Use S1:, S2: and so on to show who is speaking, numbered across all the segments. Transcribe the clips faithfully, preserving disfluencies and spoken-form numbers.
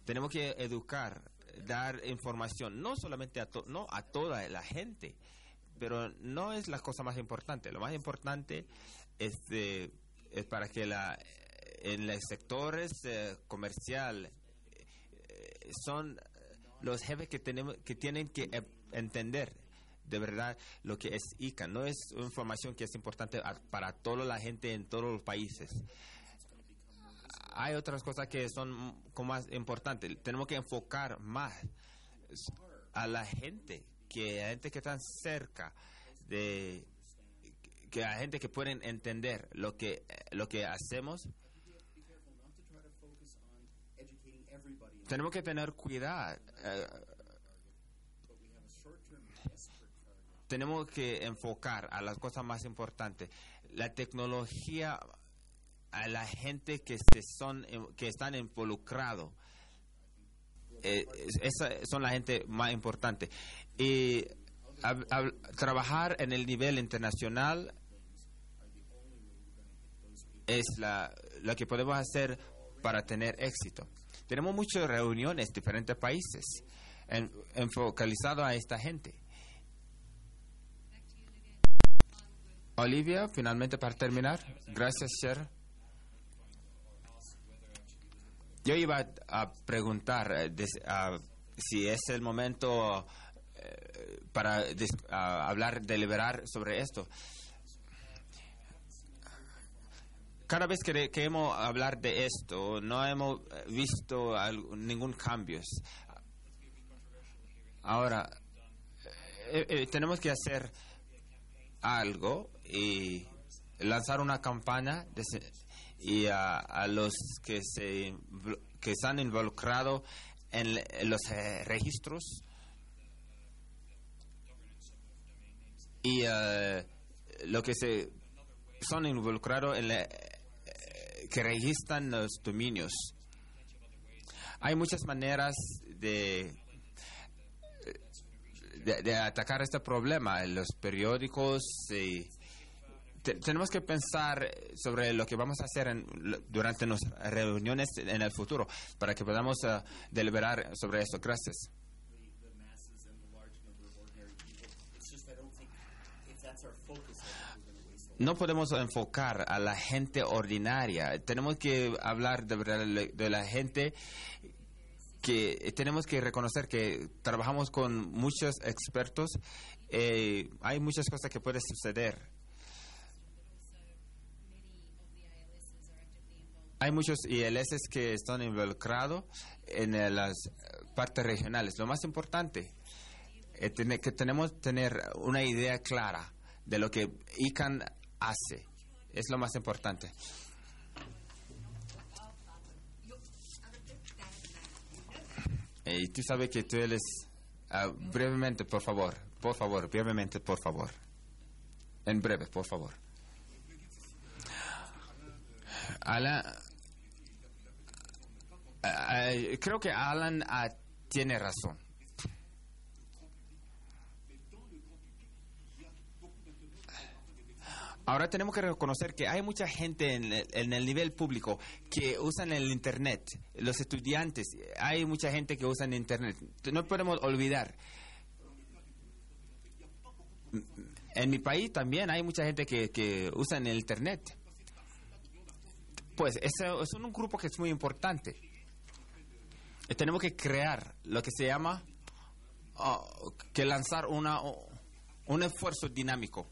S1: Tenemos que educar, dar información, no solamente a, to- no a toda la gente, pero no es la cosa más importante. Lo más importante es, eh, es para que la, en los sectores eh, comercial eh, son los jefes que tenemos que tienen que eh, entender de verdad lo que es I C A N. No es información que es importante a, para toda la gente en todos los países. Hay otras cosas que son como más importantes. Tenemos que enfocar más a la gente, que a gente que está cerca de, que a gente que pueden entender lo que lo que hacemos. Tenemos que tener cuidado. Eh, tenemos que enfocar a las cosas más importantes. La tecnología, a la gente que se son que están involucrados, eh, esa son la gente más importante. Y a, a, trabajar en el nivel internacional es la lo que podemos hacer para tener éxito. Tenemos muchas reuniones en diferentes países en, enfocalizado a esta gente. Olivia, finalmente para terminar. Gracias, Cher. Yo iba a preguntar eh, des, uh, si es el momento eh, para des, uh, hablar, deliberar sobre esto. Cada vez que queremos hablar de esto, no hemos visto algo, ningún cambio. Ahora, eh, eh, tenemos que hacer algo y lanzar una campaña de, y a, a los que se que están involucrados en, en los eh, registros y uh, lo que se son involucrados en la, eh, que registran los dominios. Hay muchas maneras de De, de atacar este problema en los periódicos. Y te, tenemos que pensar sobre lo que vamos a hacer en, durante nuestras reuniones en el futuro para que podamos uh, deliberar sobre esto. Gracias. No podemos enfocar a la gente ordinaria. Tenemos que hablar de, de la gente que tenemos que reconocer que trabajamos con muchos expertos. Eh, hay muchas cosas que pueden suceder. Hay muchos I L S que están involucrados en eh, las partes regionales. Lo más importante es tener, que tenemos que tener una idea clara de lo que I C A N hace. Es lo más importante. Y tú sabes que tú eres... Uh, brevemente, por favor. Por favor, brevemente, por favor. En breve, por favor. Alan... Uh, uh, creo que Alan uh, tiene razón. Ahora tenemos que reconocer que hay mucha gente en el, en el nivel público que usan el Internet. Los estudiantes, hay mucha gente que usa el Internet. No podemos olvidar. En mi país también hay mucha gente que, que usa el Internet. Pues ese es un grupo que es muy importante. Tenemos que crear lo que se llama uh, que lanzar una, uh, un esfuerzo dinámico.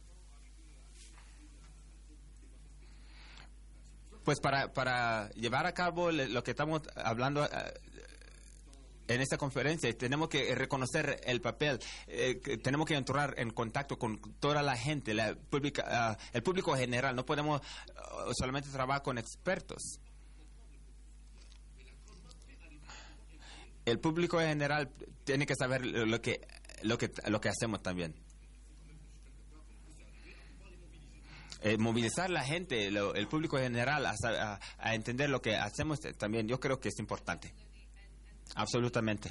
S1: Pues para, para llevar a cabo lo que estamos hablando uh, en esta conferencia, tenemos que reconocer el papel, eh, que tenemos que entrar en contacto con toda la gente, la pública, uh, el público general. No podemos uh, solamente trabajar con expertos. El público general tiene que saber lo que, lo que, lo que hacemos también. Eh, movilizar la gente, lo, el público general a, a, a entender lo que hacemos también, yo creo que es importante. Absolutamente.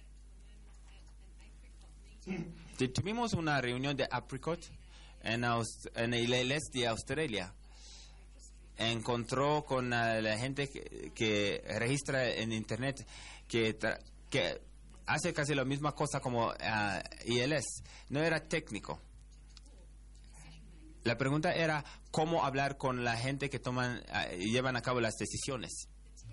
S1: Sí, tuvimos una reunión de Apricot en, Aus, en el I L S de Australia. encontró con uh, la gente que, que registra en internet que, tra- que hace casi la misma cosa como uh, I L S. No era técnico. La pregunta era cómo hablar con la gente que toman uh, y llevan a cabo las decisiones.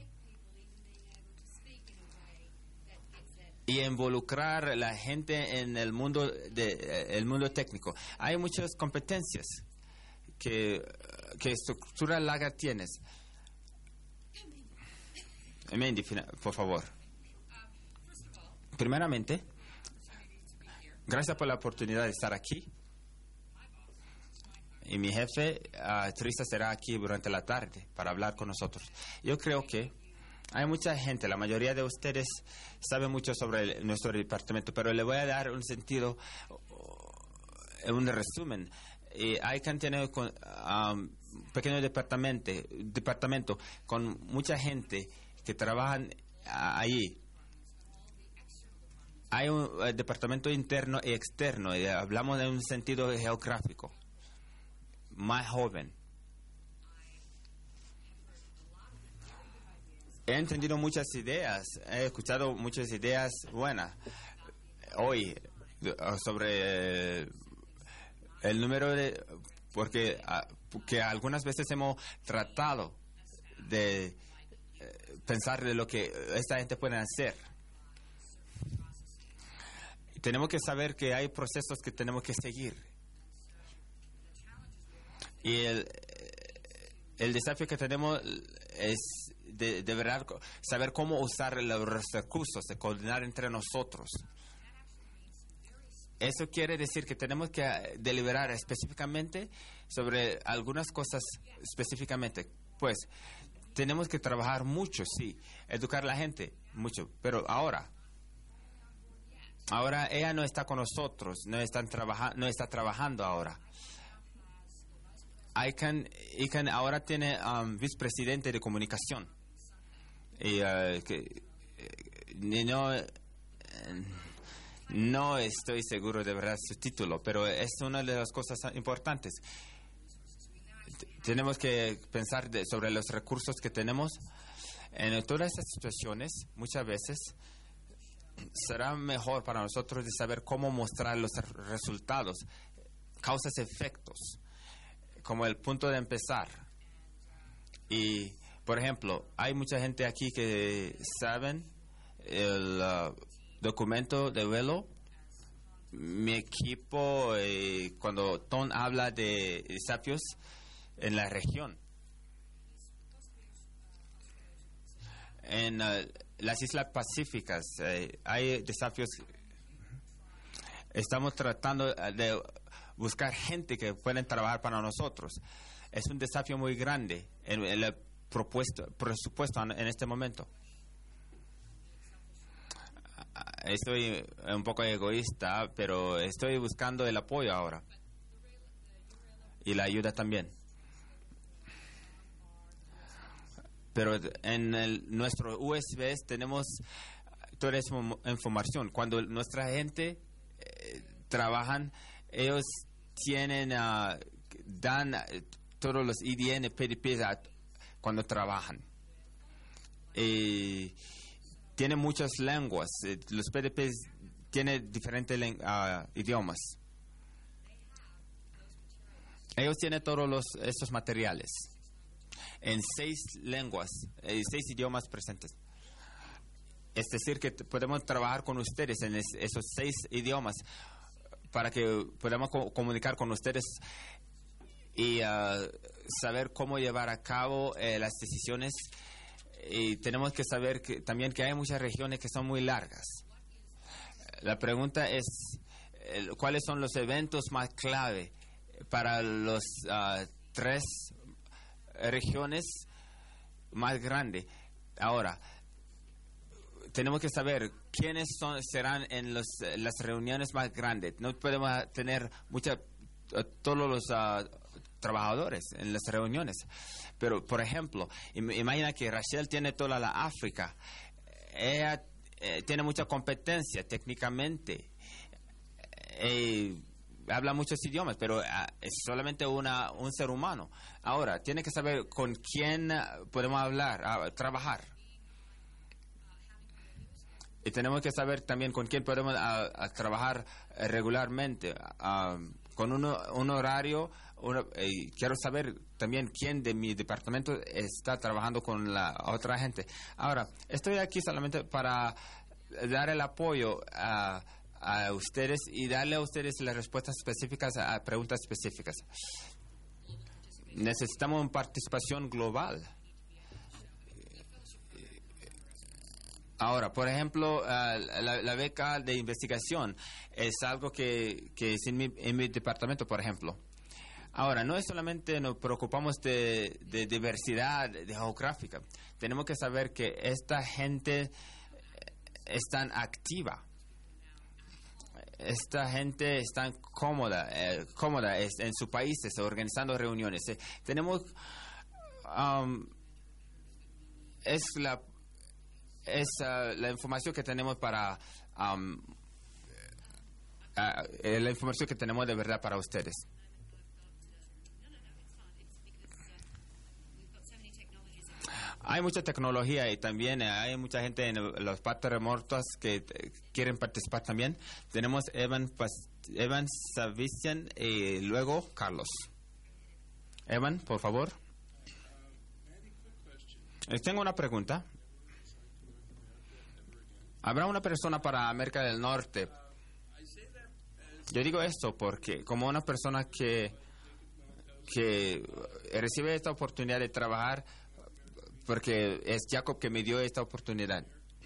S1: Y involucrar a la gente en el mundo de eh, el mundo técnico. Hay muchas competencias que, que estructura larga tienes. Mandy, por favor. Primeramente, gracias por la oportunidad de estar aquí. Y mi jefe, uh, Teresa, será aquí durante la tarde para hablar con nosotros. Yo creo que hay mucha gente, la mayoría de ustedes sabe mucho sobre el, nuestro departamento, pero le voy a dar un sentido, uh, un resumen. Y hay que tener un um, pequeño departamento, departamento con mucha gente que trabajan uh, allí. Hay un uh, departamento interno y externo, y hablamos de un sentido geográfico, más joven. He entendido muchas ideas, he escuchado muchas ideas buenas hoy sobre el número de... porque que algunas veces hemos tratado de pensar de lo que esta gente puede hacer. Tenemos que saber que hay procesos que tenemos que seguir. Y el, el desafío que tenemos es de, de verdad saber cómo usar los recursos, de coordinar entre nosotros. Eso quiere decir que tenemos que deliberar específicamente sobre algunas cosas específicamente. Pues tenemos que trabajar mucho, sí, educar a la gente mucho, pero ahora, ahora ella no está con nosotros, no están trabaja, no está trabajando ahora. Ican, Ican ahora tiene um, vicepresidente de comunicación. Y uh, que, no, no estoy seguro de verdad su título, pero es una de las cosas importantes. T- tenemos que pensar de, sobre los recursos que tenemos. En todas estas situaciones, muchas veces, será mejor para nosotros de saber cómo mostrar los resultados, causas y efectos, como el punto de empezar. Y, por ejemplo, hay mucha gente aquí que saben el uh, documento de vuelo. Mi equipo, eh, cuando Tom habla de desafíos en la región, en uh, las Islas Pacíficas, eh, hay desafíos. Estamos tratando de buscar gente que pueden trabajar para nosotros. Es un desafío muy grande en el propuesto, presupuesto en este momento. Estoy un poco egoísta, pero estoy buscando el apoyo ahora y la ayuda también. Pero en el, nuestro U S B tenemos toda esa información. Cuando nuestra gente eh, trabajan, ellos tienen, uh, dan uh, todos los I D N, P D Ps uh, cuando trabajan. Y tienen muchas lenguas. Los P D Ps tienen diferentes uh, idiomas. Ellos tienen todos los, estos materiales en seis lenguas, eh, seis idiomas presentes. Es decir, que t- podemos trabajar con ustedes en es, esos seis idiomas para que podamos co- comunicar con ustedes y uh, saber cómo llevar a cabo eh, las decisiones. Y tenemos que saber que también que hay muchas regiones que son muy largas. La pregunta es, eh, ¿cuáles son los eventos más clave para los uh, tres regiones más grandes? Ahora, tenemos que saber quiénes son, serán en los, las reuniones más grandes. No podemos tener mucha, uh, todos los uh, trabajadores en las reuniones. Pero, por ejemplo, im- imagina que Rachel tiene toda la África. Ella eh, tiene mucha competencia técnicamente. Eh, habla muchos idiomas, pero uh, es solamente una, un ser humano. Ahora, tiene que saber con quién podemos hablar, uh, trabajar. Y tenemos que saber también con quién podemos uh, uh, trabajar uh, regularmente, uh, con un, un horario. Una, eh, quiero saber también quién de mi departamento está trabajando con la otra gente. Ahora, estoy aquí solamente para dar el apoyo a, a ustedes y darle a ustedes las respuestas específicas a preguntas específicas. Necesitamos una participación global. Ahora, por ejemplo, uh, la, la beca de investigación es algo que, que es en mi, en mi departamento, por ejemplo. Ahora, no es solamente nos preocupamos de, de diversidad de geográfica. Tenemos que saber que esta gente es tan activa. Esta gente es tan cómoda, eh, cómoda es, en sus países, organizando reuniones. Eh, tenemos... Um, es la... es uh, la información que tenemos para... Um, uh, eh, la información que tenemos de verdad para ustedes. Hay mucha tecnología y también hay mucha gente en los partes remotas que quieren participar también. Tenemos Evan, Pas- Evan Savician y luego Carlos. Evan, por favor. Les tengo una pregunta. ¿Habrá una persona para América del Norte? Yo digo esto porque como una persona que, que recibe esta oportunidad de trabajar, porque es Jacob que me dio esta oportunidad.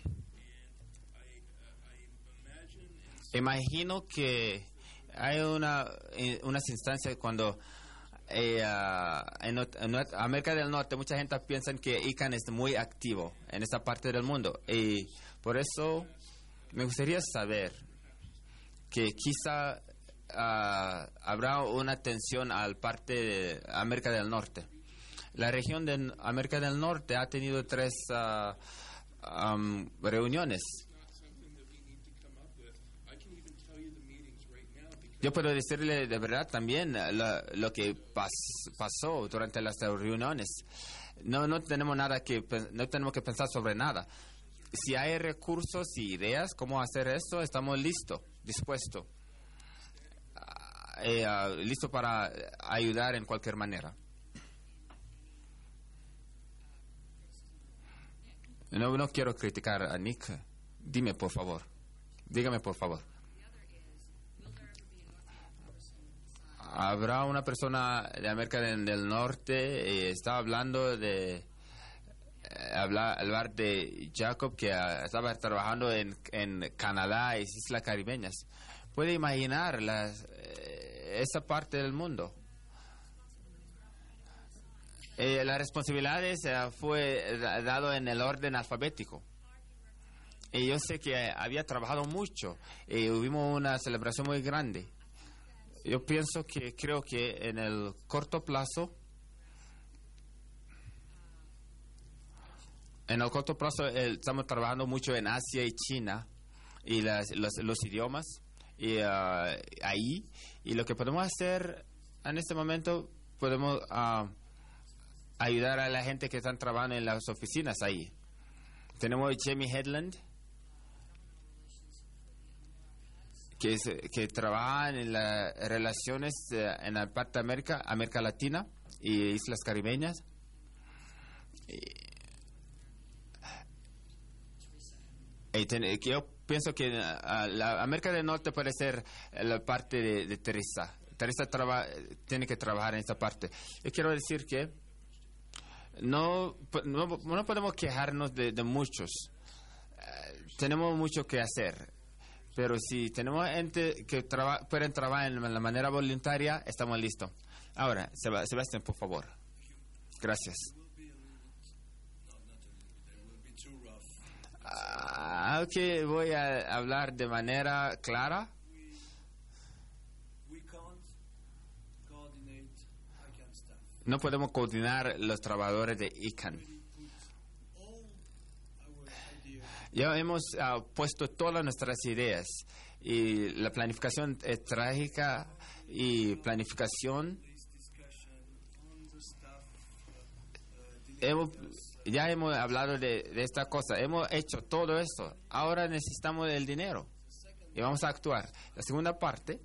S1: Imagino que hay una unas instancias cuando eh, uh, en, en América del Norte mucha gente piensa que I C A N es muy activo en esta parte del mundo y por eso me gustaría saber que quizá uh, habrá una atención al parte de América del Norte. La región de América del Norte ha tenido tres uh, um, reuniones. Yo puedo decirle de verdad también lo, lo que pas, pasó durante las reuniones. No, no tenemos nada que no tenemos que pensar sobre nada. Si hay recursos y ideas cómo hacer esto, estamos listos, dispuestos, uh, eh, uh, listos para ayudar en cualquier manera. No, no quiero criticar a Nick. Dime, por favor. Dígame, por favor. ¿Habrá una persona de América del, del Norte? Eh, estaba hablando de... Eh, hablar, hablar de Jacob, que uh, estaba trabajando en, en Canadá y Islas Caribeñas. ¿Puede imaginar las, eh, esa parte del mundo? Eh, las responsabilidades eh, fue dado en el orden alfabético. Y yo sé que había trabajado mucho y tuvimos una celebración muy grande. Yo pienso que creo que en el corto plazo, en el corto plazo eh, estamos trabajando mucho en Asia y China y las, los, los idiomas y uh, ahí. Y lo que podemos hacer en este momento, podemos... Uh, ayudar a la gente que están trabajando en las oficinas ahí. Tenemos Jamie Headland, que, es, que trabaja en las relaciones uh, en la parte de América, América Latina y Islas Caribeñas. Y, y ten, yo pienso que uh, la América del Norte puede ser la parte de, de Teresa. Teresa traba, tiene que trabajar en esta parte. Yo quiero decir que No, no, no podemos quejarnos de, de muchos. Uh, tenemos mucho que hacer. Pero si tenemos gente que traba, pueden trabajar en la manera voluntaria, estamos listos. Ahora, Sebastián, por favor. Gracias. Uh, ok, voy a hablar de manera clara. No podemos coordinar los trabajadores de I C A N. Ya hemos uh, puesto todas nuestras ideas y la planificación estratégica y planificación. Hemos, ya hemos hablado de, de esta cosa, hemos hecho todo esto, ahora necesitamos el dinero y vamos a actuar. La segunda parte,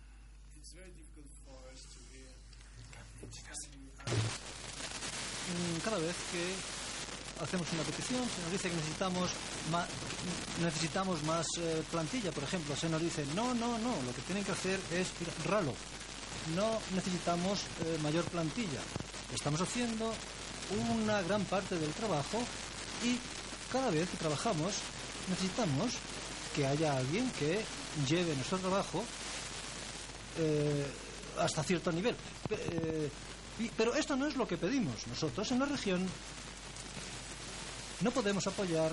S2: cada vez que hacemos una petición se nos dice que necesitamos más, necesitamos más eh, plantilla, por ejemplo. Se nos dice no, no, no, lo que tienen que hacer es ir ralo, no necesitamos eh, mayor plantilla, estamos haciendo una gran parte del trabajo y cada vez que trabajamos necesitamos que haya alguien que lleve nuestro trabajo eh, hasta cierto nivel. Eh, y, pero esto no es lo que pedimos. Nosotros en la región no podemos apoyar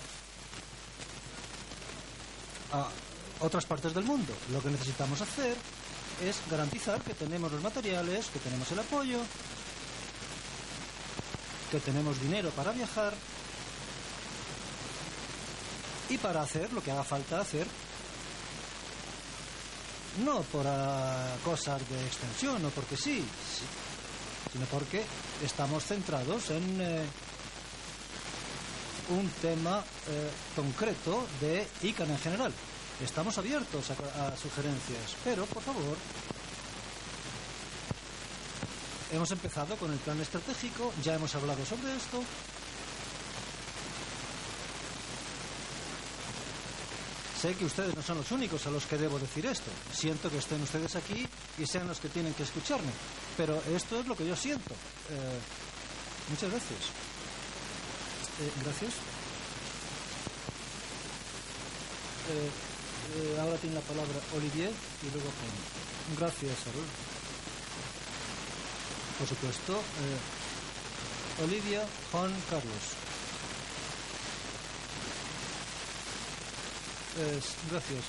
S2: a otras partes del mundo. Lo que necesitamos hacer es garantizar que tenemos los materiales, que tenemos el apoyo, que tenemos dinero para viajar y para hacer lo que haga falta hacer, no por uh, cosas de extensión o porque sí, sí, sino porque estamos centrados en eh, un tema eh, concreto de I C A N en general. Estamos abiertos a, a sugerencias, pero por favor, hemos empezado con el plan estratégico, ya hemos hablado sobre esto. Sé que ustedes no son los únicos a los que debo decir esto. Siento que estén ustedes aquí y sean los que tienen que escucharme. Pero esto es lo que yo siento. Eh, muchas gracias. Eh, gracias. Eh, eh, ahora tiene la palabra Olivier y luego Juan. Gracias, Saúl. Por supuesto, eh, Olivia, Juan Carlos. Eh, gracias.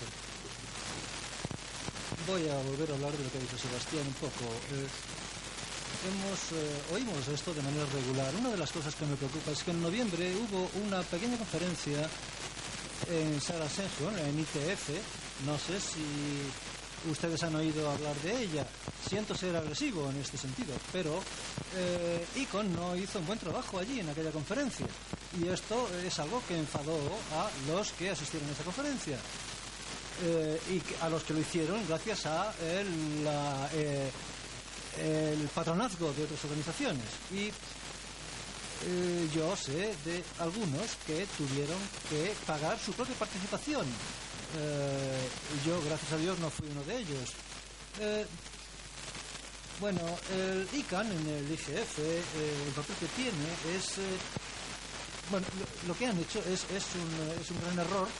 S2: Voy a volver a hablar de lo que ha dicho Sebastián un poco. Eh, hemos eh, oímos esto de manera regular. Una de las cosas que me preocupa es que en noviembre hubo una pequeña conferencia en Sarah Sension, en I T F. No sé si ustedes han oído hablar de ella. Siento ser agresivo en este sentido, pero eh, I C O N no hizo un buen trabajo allí en aquella conferencia. Y esto es algo que enfadó a los que asistieron a esa conferencia. Eh, y a los que lo hicieron gracias a el, la, eh, el patronazgo de otras organizaciones. Y eh, yo sé de algunos que tuvieron que pagar su propia participación. Eh, yo, gracias a Dios, no fui uno de ellos. Eh, bueno, el I C A N en el I G F, eh, el papel que tiene es... Eh, bueno, lo, lo que han hecho es, es, un, es un gran error.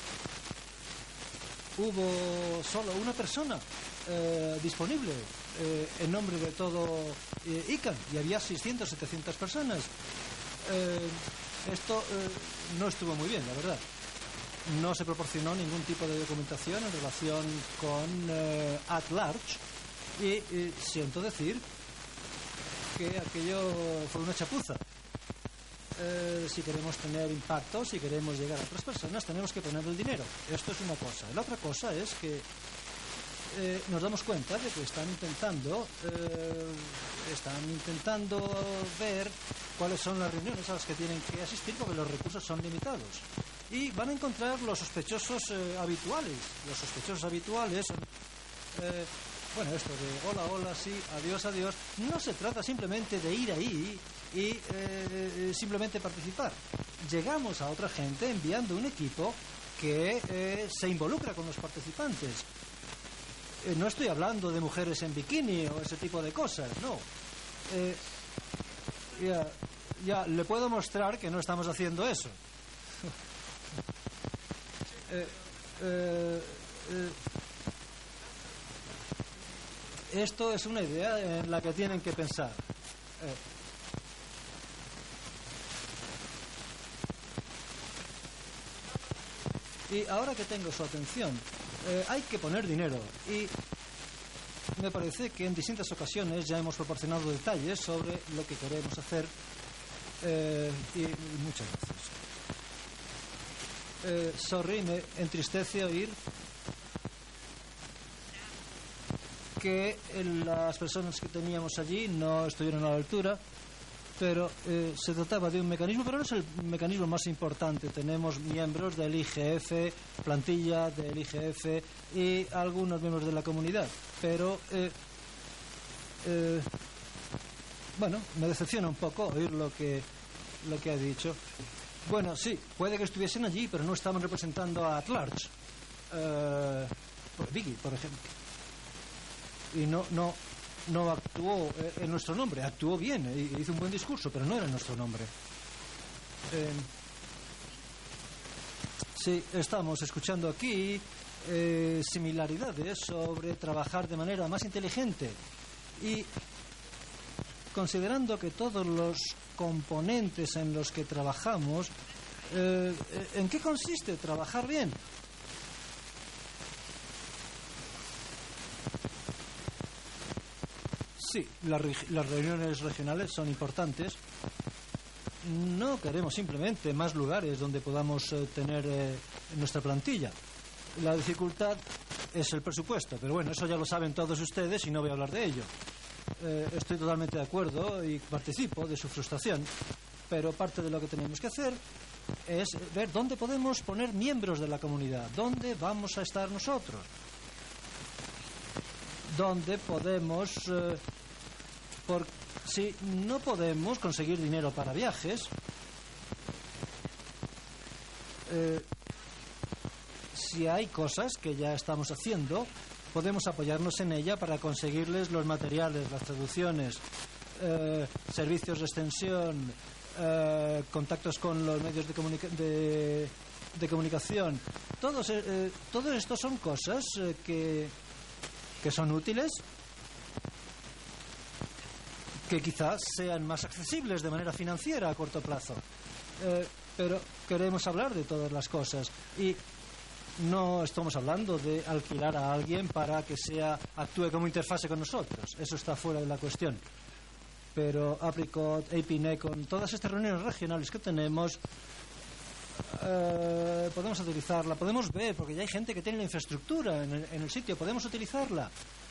S2: Hubo solo una persona eh, disponible eh, en nombre de todo eh, I C A N y había seiscientas, setecientas personas. Eh, esto eh, no estuvo muy bien, la verdad. No se proporcionó ningún tipo de documentación en relación con eh, at large y, y siento decir que aquello fue una chapuza. Eh, si queremos tener impacto, si queremos llegar a otras personas, tenemos que poner el dinero. Esto es una cosa. La otra cosa es que eh, nos damos cuenta de que están intentando eh, están intentando ver cuáles son las reuniones a las que tienen que asistir porque los recursos son limitados. Y van a encontrar los sospechosos eh, habituales. Los sospechosos habituales son... Eh, bueno, esto de hola, hola, sí, adiós, adiós. No se trata simplemente de ir ahí y eh, simplemente participar. Llegamos a otra gente enviando un equipo que eh, se involucra con los participantes. Eh, no estoy hablando de mujeres en bikini o ese tipo de cosas, no. Eh, ya, ya le puedo mostrar que no estamos haciendo eso. eh, eh, eh, Esto es una idea en la que tienen que pensar. Eh. Y ahora que tengo su atención, eh, hay que poner dinero. Y me parece que en distintas ocasiones ya hemos proporcionado detalles sobre lo que queremos hacer. Eh, y, y muchas gracias. Eh, sorry, me entristece oír que las personas que teníamos allí no estuvieron a la altura, pero eh, se trataba de un mecanismo, pero no es el mecanismo más importante. Tenemos miembros del I G F, plantilla del I G F y algunos miembros de la comunidad, pero eh, eh, bueno, me decepciona un poco oír lo que lo que ha dicho. Bueno, sí, puede que estuviesen allí, pero no estaban representando a At Large, eh, por Biggie, por ejemplo, y no no no actuó en nuestro nombre. Actuó bien, hizo un buen discurso, pero no era en nuestro nombre. Eh, sí, estamos escuchando aquí eh, similaridades sobre trabajar de manera más inteligente y considerando que todos los componentes en los que trabajamos, eh, ¿en qué consiste trabajar bien? Sí, las, las reuniones regionales son importantes. No queremos simplemente más lugares donde podamos eh, tener eh, nuestra plantilla. La dificultad es el presupuesto, pero bueno, eso ya lo saben todos ustedes y no voy a hablar de ello. Eh, estoy totalmente de acuerdo y participo de su frustración, pero parte de lo que tenemos que hacer es ver dónde podemos poner miembros de la comunidad, dónde vamos a estar nosotros, dónde podemos... Eh, por, si no podemos conseguir dinero para viajes, eh, si hay cosas que ya estamos haciendo, podemos apoyarnos en ella para conseguirles los materiales, las traducciones, eh, servicios de extensión, eh, contactos con los medios de, comunica de, de comunicación. Todos, eh, todo esto son cosas eh, que, que son útiles, que quizás sean más accesibles de manera financiera a corto plazo. Eh, pero queremos hablar de todas las cosas y no estamos hablando de alquilar a alguien para que sea actúe como interfase con nosotros. Eso está fuera de la cuestión. Pero Apricot, A P N E, con todas estas reuniones regionales que tenemos, eh, podemos utilizarla, podemos ver, porque ya hay gente que tiene la infraestructura en el, en el sitio, podemos utilizarla.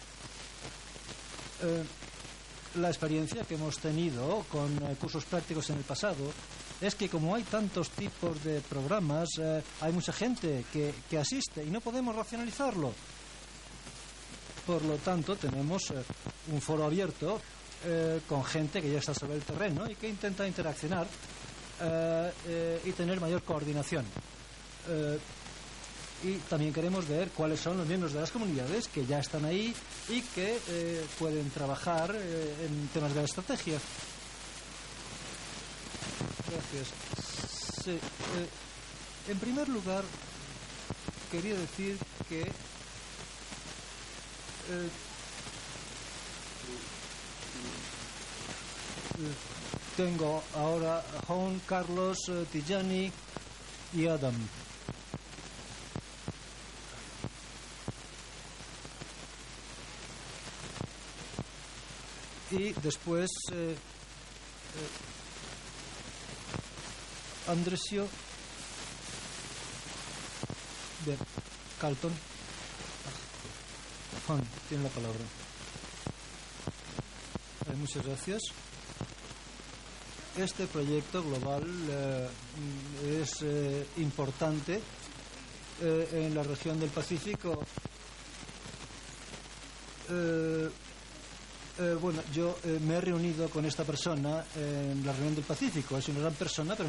S2: Eh, la experiencia que hemos tenido con eh, cursos prácticos en el pasado es que como hay tantos tipos de programas, eh, hay mucha gente que, que asiste y no podemos racionalizarlo. Por lo tanto, tenemos eh, un foro abierto eh, con gente que ya está sobre el terreno y que intenta interaccionar eh, eh, y tener mayor coordinación. Eh, y también queremos ver cuáles son los miembros de las comunidades que ya están ahí y que eh, pueden trabajar eh, en temas de la estrategia. Gracias. Sí, eh, en primer lugar, quería decir que eh, tengo ahora a Juan, Carlos, eh, Tijani y Adam. Y después eh, eh, Andresio, bien, Carlton, Juan tiene la palabra. Eh, muchas gracias. Este proyecto global eh, es eh, importante eh, en la región del Pacífico. Eh, Eh, bueno, yo eh, me he reunido con esta persona en la reunión del Pacífico. Es una gran persona, pero